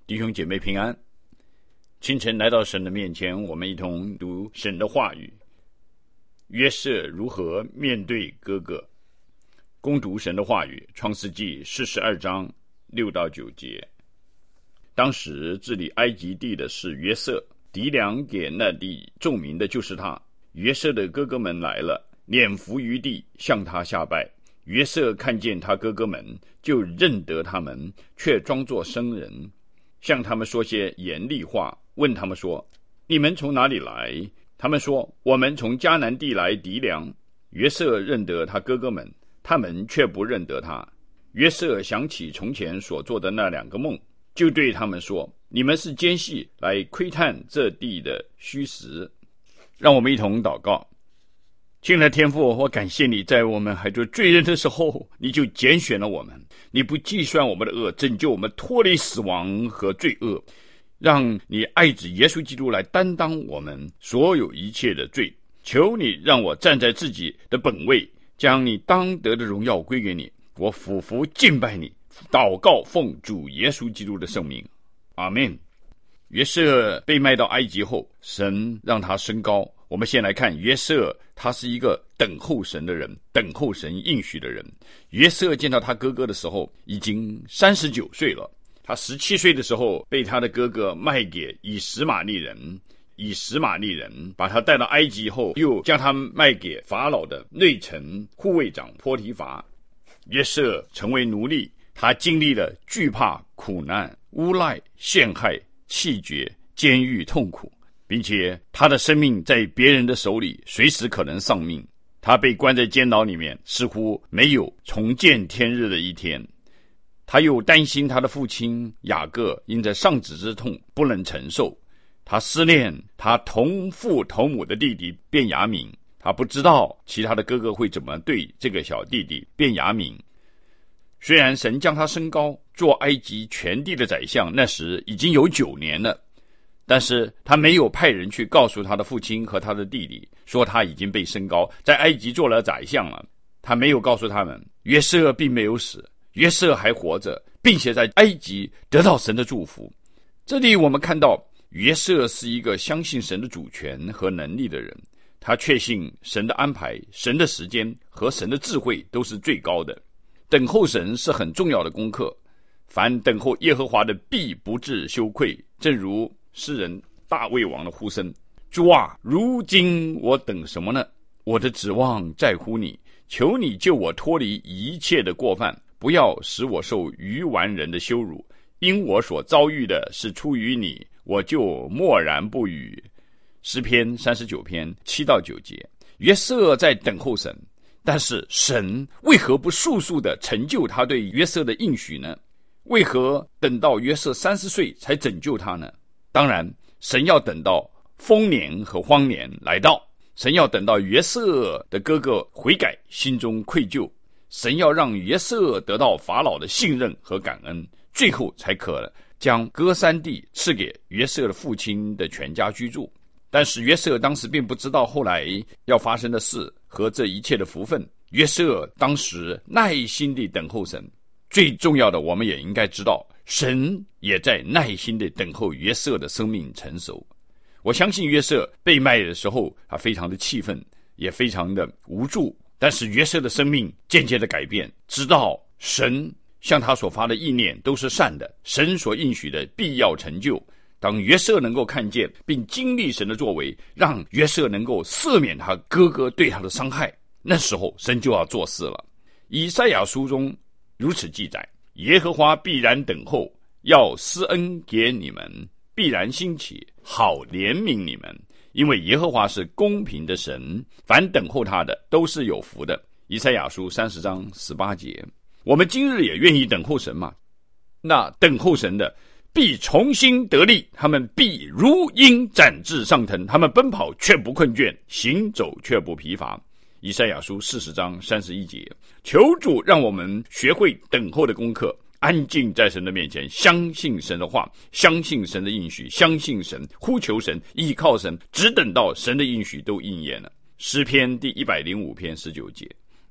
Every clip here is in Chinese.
弟兄姐妹平安。清晨来到神的面前，我们一同读神的话语。约瑟如何面对哥哥？攻读神的话语，创世纪42章6到9节。当时治理埃及地的是约瑟，敌粮给那地众民的就是他。约瑟的哥哥们来了，脸伏于地，向他下拜。约瑟看见他哥哥们，就认得他们，却装作生人，向他们说些严厉话，问他们说：你们从哪里来？他们说：我们从迦南地来敌粮。约瑟认得他哥哥们，他们却不认得他。约瑟想起从前所做的那2个梦，就对他们说：你们是奸细，来窥探这地的虚实。让我们一同祷告。亲爱的天父，我感谢你，在我们还做罪人的时候，你就拣选了我们，你不计算我们的恶，拯救我们脱离死亡和罪恶，让你爱子耶稣基督来担当我们所有一切的罪。求你让我站在自己的本位，将你当得的荣耀归给你。我俯伏敬拜你，祷告奉主耶稣基督的圣名，阿们。约瑟被卖到埃及后，神让他升高。我们先来看约瑟，他是一个等候神的人，等候神应许的人。约瑟见到他哥哥的时候已经39岁了，他17岁的时候被他的哥哥卖给以实玛利人，以实玛利人把他带到埃及后，又将他卖给法老的内臣护卫长波提乏。约瑟成为奴隶，他经历了惧怕、苦难、诬赖、陷害、气绝、监狱痛苦，并且他的生命在别人的手里随时可能丧命。他被关在监牢里面，似乎没有重见天日的一天。他又担心他的父亲雅各因着丧子之痛不能承受，他思念他同父同母的弟弟便雅悯，他不知道其他的哥哥会怎么对这个小弟弟便雅悯。虽然神将他升高做埃及全地的宰相，那时已经有9年了，但是他没有派人去告诉他的父亲和他的弟弟说他已经被升高，在埃及做了宰相了。他没有告诉他们约瑟并没有死，约瑟还活着，并且在埃及得到神的祝福。这里我们看到约瑟是一个相信神的主权和能力的人，他确信神的安排、神的时间和神的智慧都是最高的。等候神是很重要的功课，凡等候耶和华的必不致羞愧，正如诗人大卫王的呼声：主啊，如今我等什么呢？我的指望在乎你，求你救我脱离一切的过犯，不要使我受愚顽人的羞辱，因我所遭遇的是出于你，我就默然不语。诗篇39篇7到9节。约瑟在等候神，但是神为何不速速地成就他对约瑟的应许呢？为何等到约瑟30岁才拯救他呢？当然，神要等到丰年和荒年来到，神要等到约瑟的哥哥悔改，心中愧疚，神要让约瑟得到法老的信任和感恩，最后才可将歌珊地赐给约瑟的父亲的全家居住。但是约瑟当时并不知道后来要发生的事和这一切的福分。约瑟当时耐心地等候神，最重要的我们也应该知道，神也在耐心地等候约瑟的生命成熟。我相信约瑟被卖的时候，他非常的气愤，也非常的无助，但是约瑟的生命渐渐的改变，知道神向他所发的意念都是善的，神所应许的必要成就。当约瑟能够看见并经历神的作为，让约瑟能够赦免他哥哥对他的伤害，那时候神就要做事了。以赛亚书中如此记载：耶和华必然等候，要施恩给你们，必然兴起，好怜悯你们，因为耶和华是公平的神，凡等候他的都是有福的。以赛亚书30章18节。我们今日也愿意等候神吗？那等候神的必重新得力，他们必如鹰展翅上腾，他们奔跑却不困倦，行走却不疲乏。以赛亚书40章31节。求主让我们学会等候的功课，安静在神的面前，相信神的话，相信神的应许，相信神，呼求神，依靠神，只等到神的应许都应验了。诗篇第105篇19节。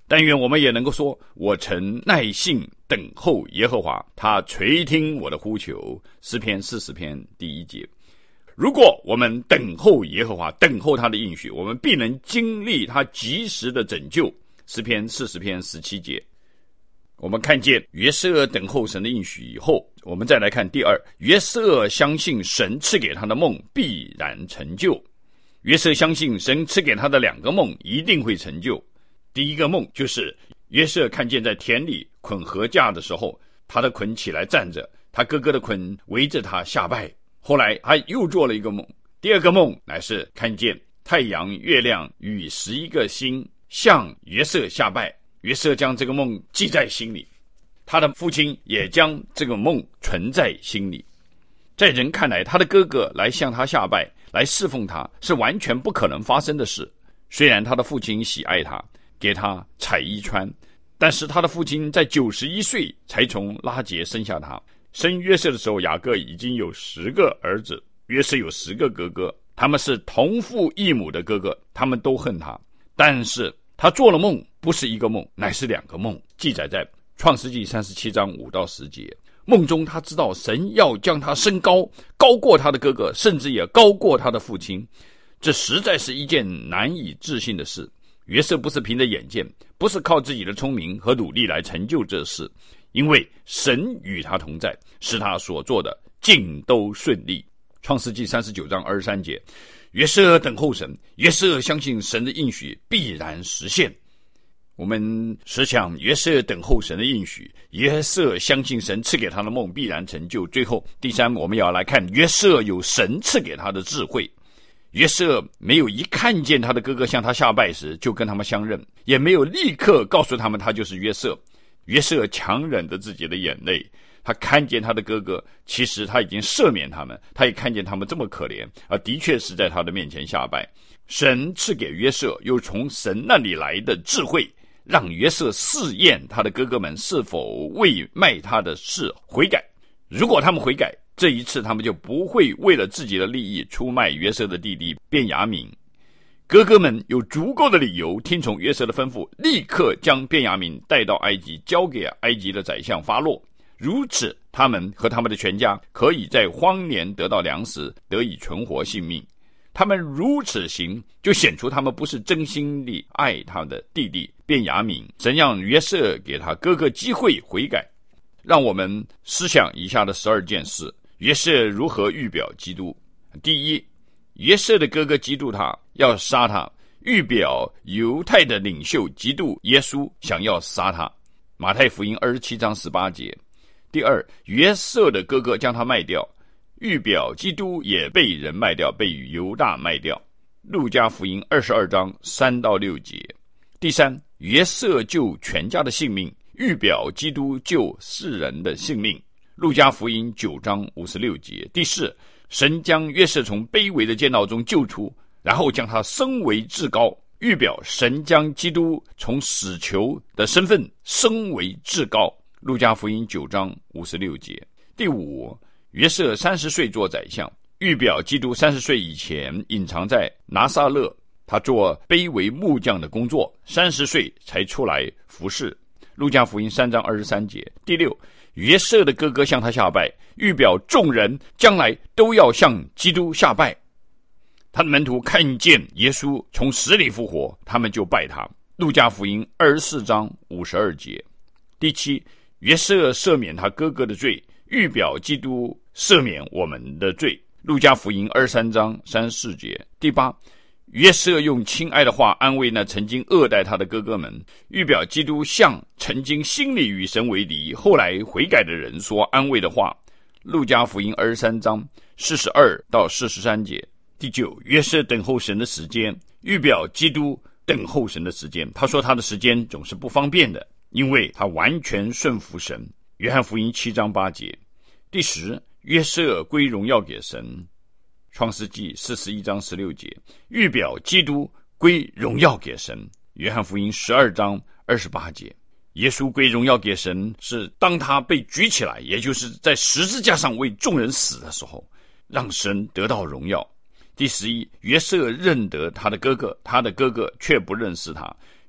但愿我们也能够说，我曾耐性等候耶和华，他垂听我的呼求。诗篇40篇第1节。如果我们等候耶和华，等候他的应许，我们必能经历他及时的拯救。诗篇40篇17节。我们看见约瑟等候神的应许以后，我们再来看第二，约瑟相信神赐给他的梦必然成就。约瑟相信神赐给他的2个梦一定会成就。第一个梦就是约瑟看见在田里捆禾稼的时候，他的捆起来站着，他哥哥的捆围着他下拜。后来他又做了一个梦，第二个梦乃是看见太阳、月亮与11个星向约瑟下拜。约瑟将这个梦记在心里，他的父亲也将这个梦存在心里。在人看来，他的哥哥来向他下拜，来侍奉他，是完全不可能发生的事。虽然他的父亲喜爱他，给他彩衣穿，但是他的父亲在91岁才从拉结生下他。生约瑟的时候，雅各已经有10个儿子，约瑟有10个哥哥，他们是同父异母的哥哥，他们都恨他。但是他做了梦，不是一个梦，乃是2个梦，记载在创世纪37章5到10节。梦中他知道神要将他升高，高过他的哥哥，甚至也高过他的父亲。这实在是一件难以置信的事。约瑟不是凭着眼见，不是靠自己的聪明和努力来成就这事，因为神与他同在，使他所做的尽都顺利。创世纪39章23节。约瑟等候神，约瑟相信神的应许必然实现。我们实想约瑟等候神的应许，约瑟相信神赐给他的梦必然成就。最后第三，我们要来看约瑟有神赐给他的智慧。约瑟没有一看见他的哥哥向他下拜时就跟他们相认，也没有立刻告诉他们他就是约瑟。约瑟强忍着自己的眼泪，他看见他的哥哥，其实他已经赦免他们，他也看见他们这么可怜，而的确是在他的面前下拜。神赐给约瑟又从神那里来的智慧，让约瑟试验他的哥哥们是否为卖他的事悔改。如果他们悔改，这一次他们就不会为了自己的利益出卖约瑟的弟弟便雅悯。哥哥们有足够的理由听从约瑟的吩咐，立刻将便雅悯带到埃及，交给埃及的宰相法洛。如此他们和他们的全家可以在荒年得到粮食，得以存活性命。他们如此行，就显出他们不是真心地爱他的弟弟便雅悯。神让约瑟给他哥哥机会悔改。让我们思想以下的12件事，约瑟如何预表基督。第一，约瑟的哥哥嫉妒他，要杀他，预表犹太的领袖嫉妒耶稣，想要杀他。马太福音27章18节。第二，约瑟的哥哥将他卖掉，预表基督也被人卖掉，被犹大卖掉。路加福音22章3到6节。第三，约瑟救全家的性命，预表基督救世人的性命。路加福音9章56节。第四，神将约瑟从卑微的监牢中救出，然后将他升为至高，预表神将基督从死囚的身份升为至高。路加福音9章56节。第五，约瑟30岁做宰相，预表基督30岁以前隐藏在拿撒勒，他做卑微木匠的工作，30岁才出来服侍。路加福音3章23节。第六，约瑟的哥哥向他下拜，预表众人将来都要向基督下拜。他的门徒看见耶稣从死里复活，他们就拜他。路加福音24章52节。第七，约瑟赦免他哥哥的罪，预表基督赦免我们的罪。路加福音23章34节。第八，约瑟用亲爱的话安慰那曾经恶待他的哥哥们，预表基督向曾经心里与神为敌，后来悔改的人说安慰的话。路加福音23章42到43节。第九，约瑟等候神的时间，预表基督等候神的时间。他说他的时间总是不方便的，因为他完全顺服神。约翰福音7章8节。第十，约瑟归荣耀给神。创世纪41章16节，预表基督归荣耀给神。约翰福音12章28节。耶稣归荣耀给神，是当他被举起来，也就是在十字架上为众人死的时候，让神得到荣耀。第11，约瑟认得他的哥哥，他的哥哥却不认识他，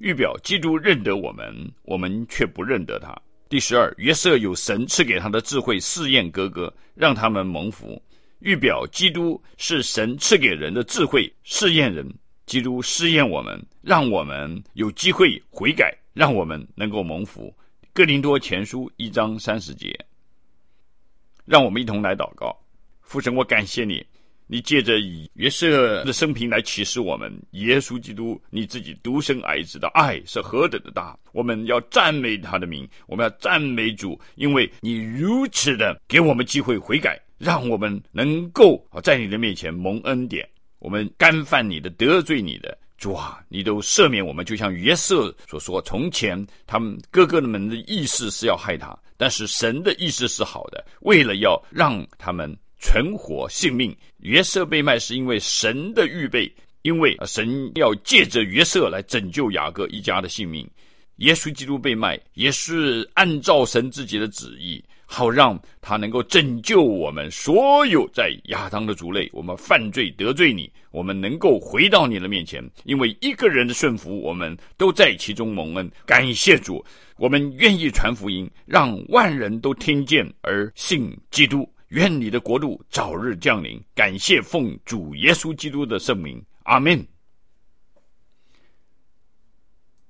预表基督认得我们，我们却不认得他。第12，约瑟有神赐给他的智慧试验哥哥，让他们蒙福，预表基督是神赐给人的智慧试验人。基督试验我们，让我们有机会悔改，让我们能够蒙福。哥林多前书1章30节。让我们一同来祷告。父神，我感谢你，你借着以约瑟的生平来启示我们，耶稣基督你自己独生儿子的爱是何等的大。我们要赞美他的名，我们要赞美主，因为你如此的给我们机会悔改，让我们能够在你的面前蒙恩典。我们干犯你的，得罪你的，主啊，你都赦免我们。就像约瑟所说，从前他们哥哥们的意思是要害他，但是神的意思是好的，为了要让他们存活性命。约瑟被卖是因为神的预备，因为神要借着约瑟来拯救雅各一家的性命。耶稣基督被卖也是按照神自己的旨意，好让他能够拯救我们所有在亚当的族类，我们犯罪得罪你，我们能够回到你的面前，因为一个人的顺服，我们都在其中蒙恩。感谢主，我们愿意传福音，让万人都听见而信基督。愿你的国度早日降临。感谢奉主耶稣基督的圣名，阿们。